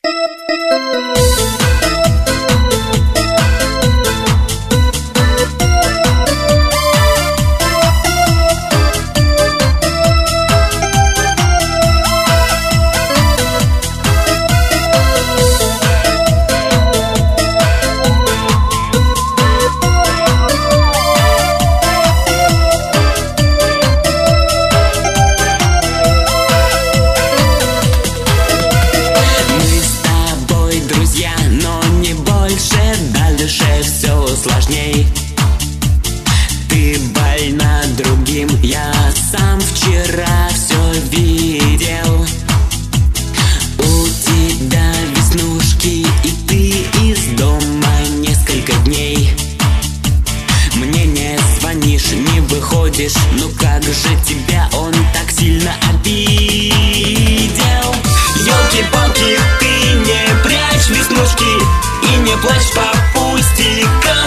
Сложней. Ты больна другим, я сам вчера все видел. У тебя веснушки, и ты из дома несколько дней. Мне не звонишь, не выходишь, ну как же тебя он так сильно обидел? Ёлки-палки, ты не прячь веснушки и не плачь по пустякам.